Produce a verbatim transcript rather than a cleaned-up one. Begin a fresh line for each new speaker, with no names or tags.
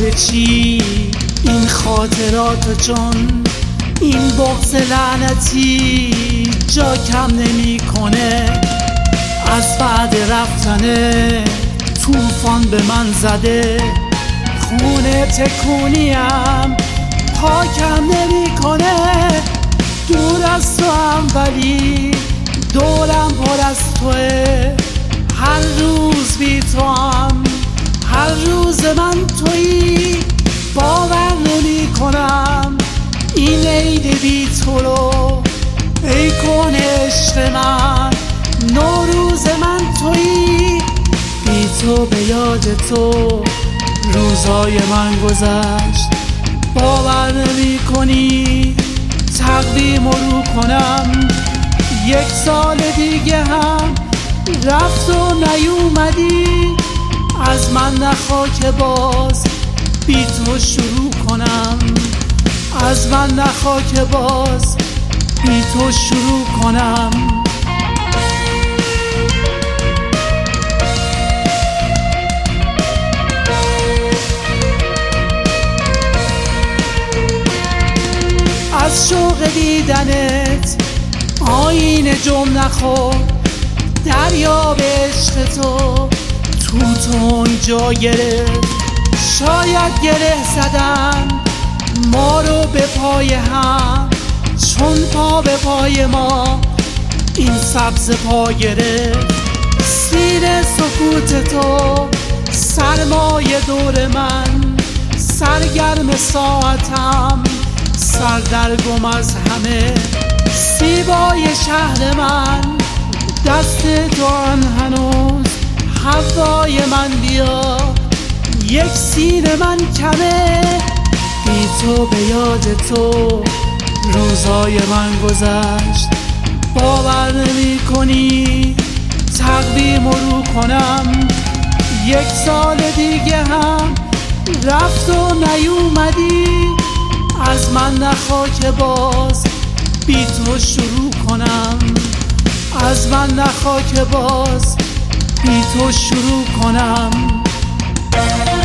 برای چی این خاطرات چون این بغض لعنتی جا کم نمی کنه. از بعد رفتنه طوفان به من زده، خونه تکونیم پاکم نمی کنه. دور از تو هم ولی دورم پر از توه، هر روز بی تو هم هر روز من تویی. باور نمی کنم این عید بی تو رو، ای کن عشق من نوروز من تویی. بی تو به یاد تو روزای من گذشت، باور نمی کنی تقویم رو کنم. یک سال دیگه هم رفت و نیومدی، از من نخوا که باز بی تو شروع کنم. از من نخوا که باز بی تو شروع کنم. از شوق دیدنت آینه جم نخور، دریا به عشق تو تو تو جا گرفت. شاید گره زدن ما رو به پای هم، چون پا به پای ما این سبز پا گرفت. سیر سکوت تو سرمایه دور من، سرگرم ساعتم سردرگم از همه. زیبای شهر من دست جان هنوز، هوای من بیا یک سینه من کمه. بی تو به یاد تو روزای من گذشت، باور نمی کنی تقویم رو کنم. یک سال دیگه هم رفت و نیومدی، از من نخوا که باز بی تو شروع کنم. از من نخوا که باز بی تو شروع کنم.